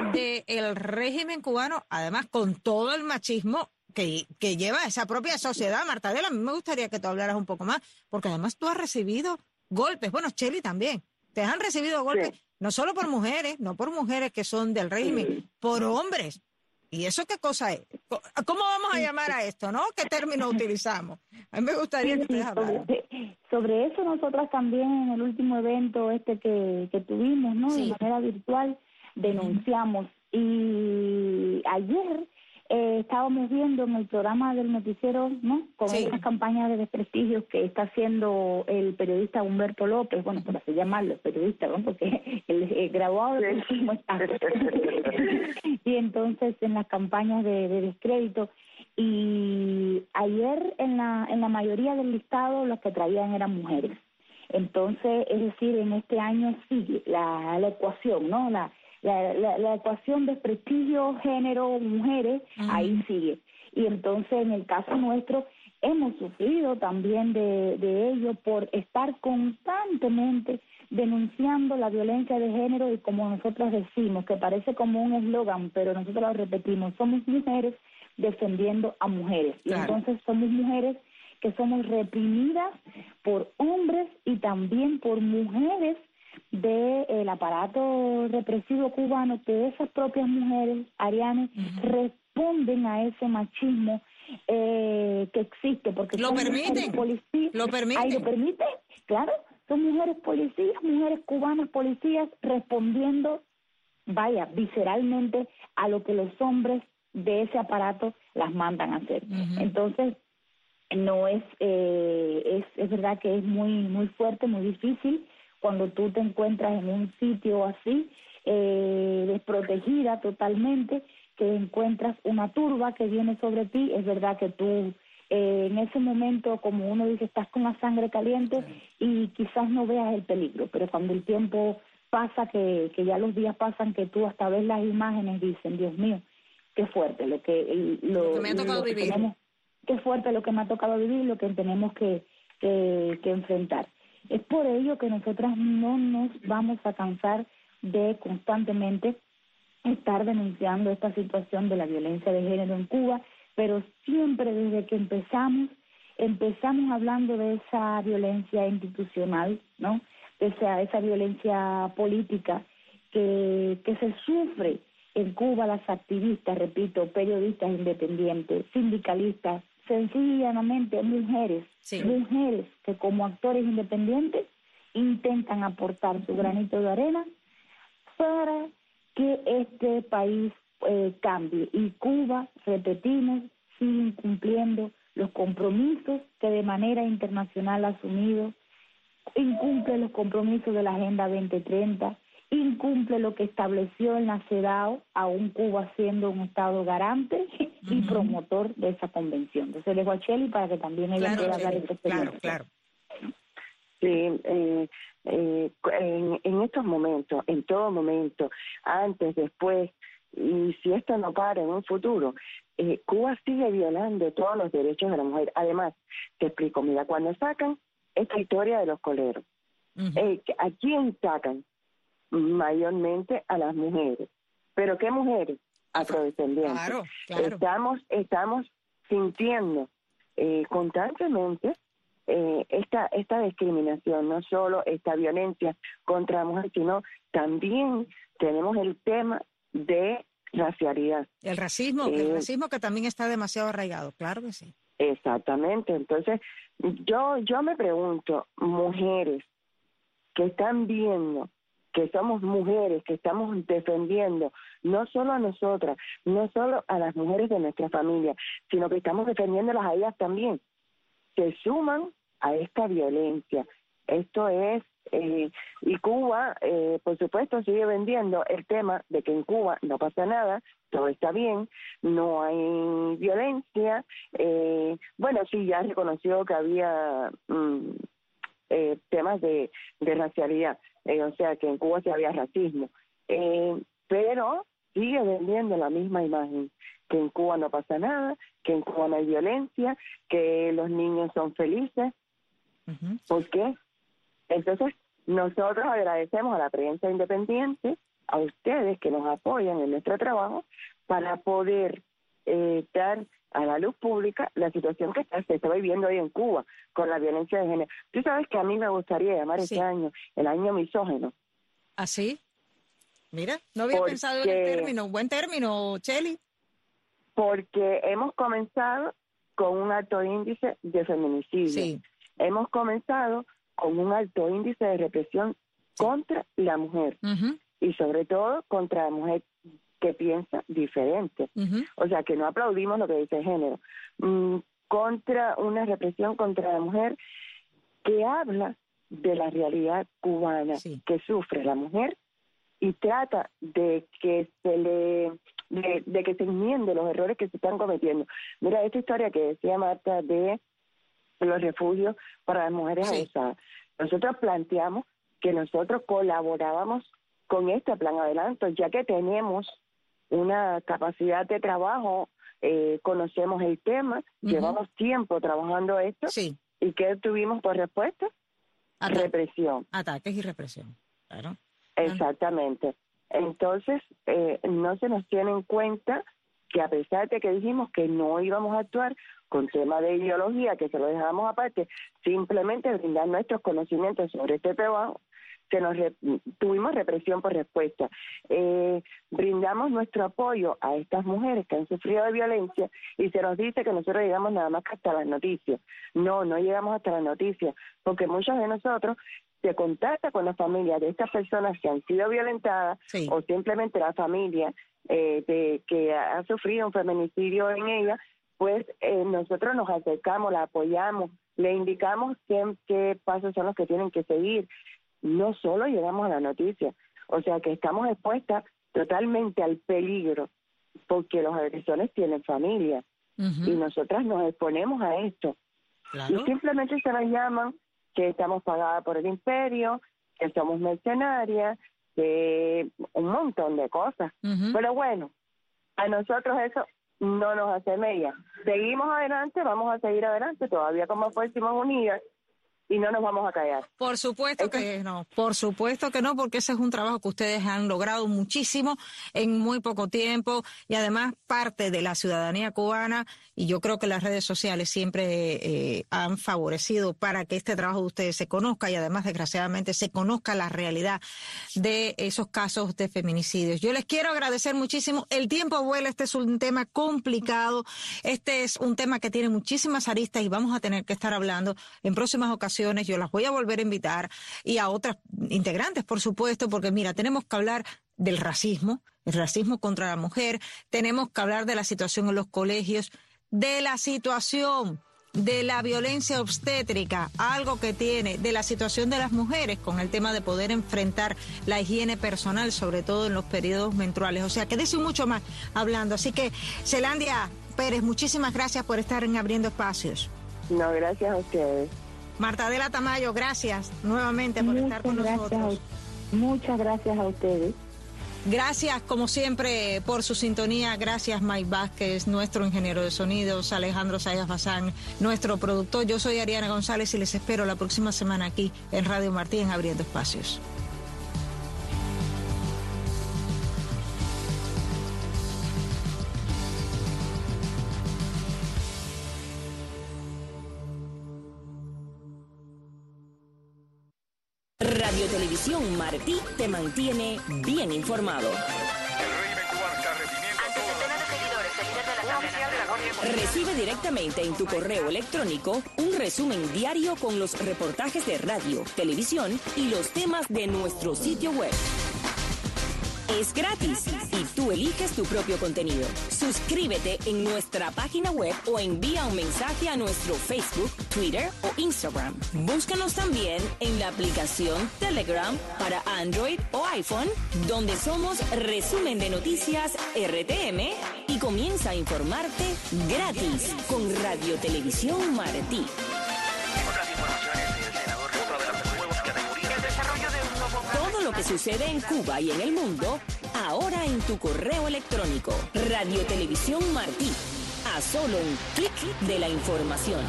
del régimen cubano, además con todo el machismo que, que lleva esa propia sociedad. Martadela, a mí me gustaría que tú hablaras un poco más, porque además tú has recibido golpes, bueno, Chely también, te han recibido golpes, sí. No solo por mujeres, no por mujeres que son del régimen, por hombres. ¿Y eso qué cosa es? ¿Cómo vamos a llamar a esto, no? ¿Qué término utilizamos? A mí me gustaría que ustedes hablaran. Sobre, sobre eso nosotras también en el último evento este que, que tuvimos, ¿no? Sí. De manera virtual, denunciamos. Y ayer eh, estábamos viendo en el programa del noticiero, ¿no? Con sí. Estas campañas de desprestigio que está haciendo el periodista Humberto López, bueno, por así llamarlo, periodista, ¿no? Porque el, el graduado de periodismo está. Y entonces en las campañas de, de descrédito. Y ayer en la, en la mayoría del listado las que traían eran mujeres. Entonces, es decir, en este año sigue la, la ecuación, ¿no? La La, la, la ecuación de prestigio, género, mujeres, uh-huh. Ahí sigue. Y entonces, en el caso nuestro, hemos sufrido también de, de ello por estar constantemente denunciando la violencia de género y como nosotros decimos, que parece como un eslogan, pero nosotros lo repetimos, somos mujeres defendiendo a mujeres. Claro. Y entonces somos mujeres que somos reprimidas por hombres y también por mujeres del de aparato represivo cubano, que esas propias mujeres, Ariane, uh-huh. responden a ese machismo eh, que existe. Porque ¿Lo permiten? Policías, ¿Lo permiten? Ahí lo permiten, claro. Son mujeres policías, mujeres cubanas policías respondiendo, vaya, visceralmente a lo que los hombres de ese aparato las mandan a hacer. Uh-huh. Entonces, no es, eh, es, es verdad que es muy, muy fuerte, muy difícil, cuando tú te encuentras en un sitio así, eh, desprotegida totalmente, que encuentras una turba que viene sobre ti, es verdad que tú eh, en ese momento, como uno dice, estás con la sangre caliente y quizás no veas el peligro, pero cuando el tiempo pasa, que, que ya los días pasan, que tú hasta ves las imágenes, dicen, Dios mío, qué fuerte lo que, lo, lo que me ha tocado vivir. Tenemos, qué fuerte lo que me ha tocado vivir, lo que tenemos que, que, que enfrentar. Es por ello que nosotras no nos vamos a cansar de constantemente estar denunciando esta situación de la violencia de género en Cuba, pero siempre desde que empezamos, empezamos hablando de esa violencia institucional, ¿no? De esa, esa violencia política que, que se sufre en Cuba las activistas, repito, periodistas independientes, sindicalistas, sencillamente mujeres, sí. mujeres que como actores independientes intentan aportar su granito de arena para que este país eh, cambie. Y Cuba, repetimos, sigue incumpliendo los compromisos que de manera internacional ha asumido, incumple los compromisos de la Agenda veinte treinta, incumple lo que estableció en la CEDAW, aún Cuba siendo un Estado garante y uh-huh. promotor de esa convención. Entonces le dejo a Chely para que también ella claro, pueda hablar de este Claro, claro. Sí, eh, eh, en, en estos momentos, en todo momento, antes, después, y si esto no para en un futuro, eh, Cuba sigue violando todos los derechos de la mujer. Además, te explico, mira, cuando sacan esta historia de los coleros, uh-huh. eh, ¿a quién sacan? Mayormente a las mujeres. ¿Pero qué mujeres? Afrodescendientes. Claro, claro. Estamos, estamos sintiendo eh, constantemente eh, esta, esta discriminación, no solo esta violencia contra la mujer, sino también tenemos el tema de racialidad. El racismo, eh, el racismo que también está demasiado arraigado, claro que sí. Exactamente. Entonces, yo, yo me pregunto, mujeres que están viendo que somos mujeres, que estamos defendiendo no solo a nosotras, no solo a las mujeres de nuestra familia, sino que estamos defendiéndolas a ellas también, se suman a esta violencia. Esto es, eh, y Cuba, eh, por supuesto, sigue vendiendo el tema de que en Cuba no pasa nada, todo está bien, no hay violencia. Eh, bueno, sí, ya reconoció que había mm, eh, temas de, de racialidad, eh, o sea, que en Cuba sí había racismo, eh, pero sigue vendiendo la misma imagen, que en Cuba no pasa nada, que en Cuba no hay violencia, que los niños son felices. Uh-huh. ¿Por qué? Entonces, nosotros agradecemos a la prensa independiente, a ustedes que nos apoyan en nuestro trabajo, para poder eh, dar a la luz pública la situación que está, se está viviendo hoy en Cuba con la violencia de género. Tú sabes que a mí me gustaría llamar sí. este año el año misógino. ¿Ah, sí? Mira, no había porque, pensado en el término. Buen término, Chely. Porque hemos comenzado con un alto índice de feminicidio. Sí. Hemos comenzado con un alto índice de represión sí. contra la mujer. Uh-huh. Y sobre todo contra la mujer que piensa diferente. Uh-huh. O sea, que no aplaudimos lo que dice el género. Mm, contra una represión contra la mujer que habla de la realidad cubana sí. que sufre la mujer y trata de que se le de, de que se enmiende los errores que se están cometiendo. Mira, esta historia que decía Marta de los refugios para las mujeres sí. abusadas. Nosotros planteamos que nosotros colaborábamos con este plan adelanto, ya que tenemos una capacidad de trabajo, eh, conocemos el tema, uh-huh. llevamos tiempo trabajando esto, sí. ¿y qué tuvimos por respuesta? Ata- represión. Ataques y represión, claro. Exactamente. Entonces, eh, no se nos tiene en cuenta que a pesar de que dijimos que no íbamos a actuar con tema de ideología, que se lo dejamos aparte, simplemente brindar nuestros conocimientos sobre este trabajo, que nos re- tuvimos represión por respuesta. Eh, brindamos nuestro apoyo a estas mujeres que han sufrido de violencia y se nos dice que nosotros llegamos nada más que hasta las noticias. No, no llegamos hasta las noticias, porque muchos de nosotros se contacta con las familias de estas personas que han sido violentadas sí. o simplemente la familia eh, de que ha sufrido un feminicidio en ella, pues eh, nosotros nos acercamos, la apoyamos, le indicamos qué, qué pasos son los que tienen que seguir. No solo llegamos a la noticia, o sea que estamos expuestas totalmente al peligro, porque los agresores tienen familia, uh-huh. y nosotras nos exponemos a esto. Claro. Y simplemente se nos llaman que estamos pagadas por el imperio, que somos mercenarias, que un montón de cosas. Uh-huh. Pero bueno, a nosotros eso no nos hace mella. Seguimos adelante, vamos a seguir adelante, todavía como fuésemos unidas, y no nos vamos a callar. Por supuesto Esto... que no, por supuesto que no, porque ese es un trabajo que ustedes han logrado muchísimo en muy poco tiempo y además parte de la ciudadanía cubana, y yo creo que las redes sociales siempre eh, han favorecido para que este trabajo de ustedes se conozca y además desgraciadamente se conozca la realidad de esos casos de feminicidios. Yo les quiero agradecer muchísimo. El tiempo vuela, este es un tema complicado, este es un tema que tiene muchísimas aristas y vamos a tener que estar hablando en próximas ocasiones. Yo las voy a volver a invitar y a otras integrantes, por supuesto, porque mira, tenemos que hablar del racismo, el racismo contra la mujer, tenemos que hablar de la situación en los colegios, de la situación de la violencia obstétrica, algo que tiene, de la situación de las mujeres con el tema de poder enfrentar la higiene personal, sobre todo en los periodos menstruales. O sea, que dice mucho más hablando. Así que, Zelandia Pérez, muchísimas gracias por estar en Abriendo Espacios. No, gracias a ustedes. Marta Adela Tamayo, gracias nuevamente por Muchas estar con gracias nosotros. A, muchas gracias a ustedes. Gracias, como siempre, por su sintonía. Gracias, Mike Vázquez, nuestro ingeniero de sonidos, Alejandro Sayas Bazán, nuestro productor. Yo soy Ariana González y les espero la próxima semana aquí en Radio Martí, en Abriendo Espacios. Radio Televisión Martí te mantiene bien informado. Recibe directamente en tu correo electrónico un resumen diario con los reportajes de radio, televisión y los temas de nuestro sitio web. Es gratis y tú eliges tu propio contenido. Suscríbete en nuestra página web o envía un mensaje a nuestro Facebook, Twitter o Instagram. Búscanos también en la aplicación Telegram para Android o iPhone, donde somos Resumen de Noticias R T M, y comienza a informarte gratis con Radio Televisión Martí. Todo lo que sucede en Cuba y en el mundo, ahora en tu correo electrónico. Radio Televisión Martí, a solo un clic de la información.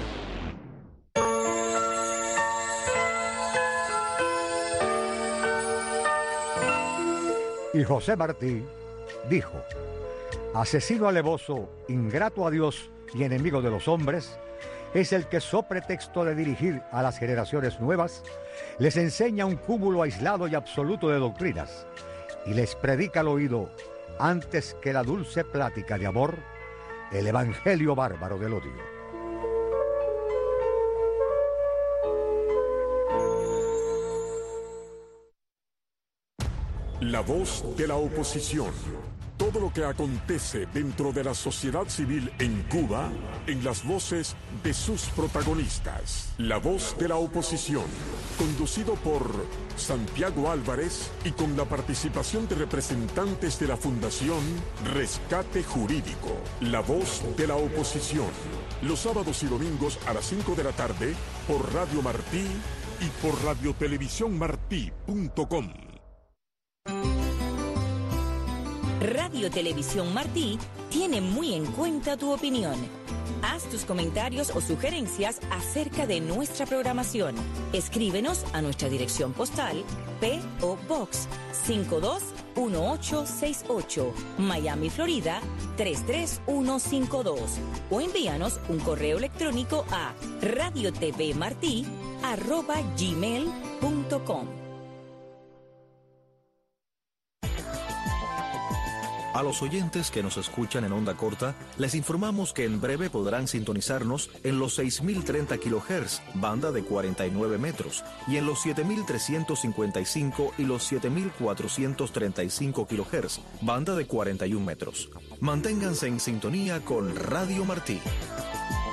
Y José Martí dijo: asesino alevoso, ingrato a Dios y enemigo de los hombres, es el que, so pretexto de dirigir a las generaciones nuevas, les enseña un cúmulo aislado y absoluto de doctrinas y les predica al oído, antes que la dulce plática de amor, el evangelio bárbaro del odio. La voz de la oposición. Todo lo que acontece dentro de la sociedad civil en Cuba, en las voces de sus protagonistas. La voz de la oposición, conducido por Santiago Álvarez y con la participación de representantes de la Fundación Rescate Jurídico. La voz de la oposición, los sábados y domingos a las cinco de la tarde por Radio Martí y por radio televisión martí punto com. Radio Televisión Martí tiene muy en cuenta tu opinión. Haz tus comentarios o sugerencias acerca de nuestra programación. Escríbenos a nuestra dirección postal P O Box cinco dos uno ocho seis ocho, Miami, Florida tres tres uno cinco dos, o envíanos un correo electrónico a radiotvmartí arroba gmail punto com. A los oyentes que nos escuchan en onda corta, les informamos que en breve podrán sintonizarnos en los seis mil treinta kilohertz, banda de cuarenta y nueve metros, y en los siete mil trescientos cincuenta y cinco y los siete mil cuatrocientos treinta y cinco kilohertz, banda de cuarenta y un metros. Manténganse en sintonía con Radio Martí.